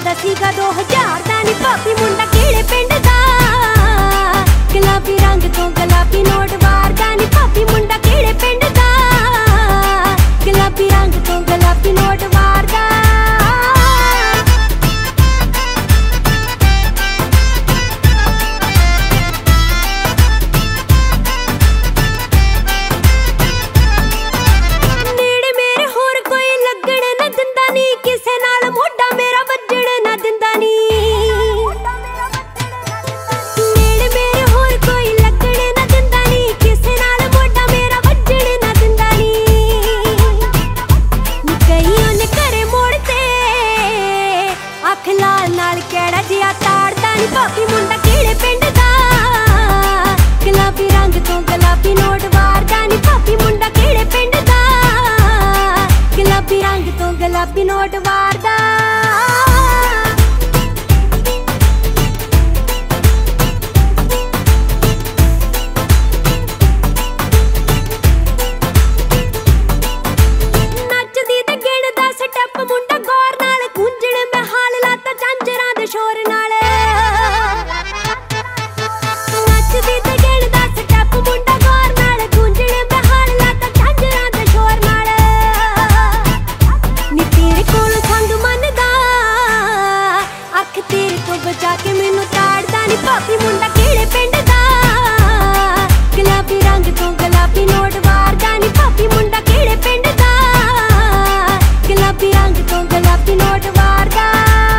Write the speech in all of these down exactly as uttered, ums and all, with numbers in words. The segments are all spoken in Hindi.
दा सीगा दो हजार दा नी भाभी मुंडा केड़े पिंड दा गुलाबी रंग तो गुलाबी नोट वारदा नी भाभी मुंडा केड़े पिंड दा गुलाबी रंग तो गुलाबी नोट वारदा। भाभी मुंडा केड़े पिंड दा गुलाबी रंग तो गुलाबी नोट वारदा नी भाभी मुंडा केड़े पिंड दा गुलाबी रंग तो गुलाबी नोट वारदा। नचदी ते गिणदा स्टैप मुंडा गौर नाल गूंजण मैं हाल लाता झांजरां दे शोर नाल। जाके मैनू ताड़दा नी भाभी मुंडा केड़े पिंड दा गुलाबी रंग तो गुलाबी नोट वारदा नी भाभी मुंडा केड़े पिंड दा गुलाबी रंग तो गुलाबी नोट वारदा।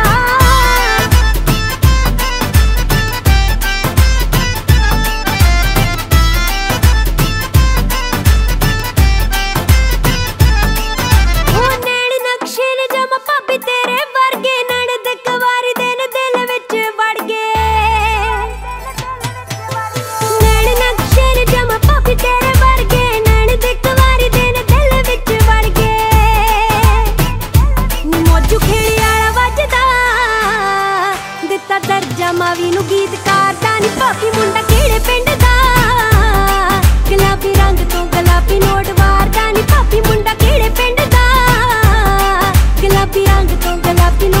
ओ नैन नक्शे ने जमा भाभी तेरे वर्गे नणद कवारी दे दर्जा मावी नू गीत करदा नी भाभी मुंडा केड़े पिंड दा गुलाबी रंग तो गुलाबी नोट वारदा नी भाभी मुंडा केड़े पिंड दा गुलाबी रंग तो गुलाबी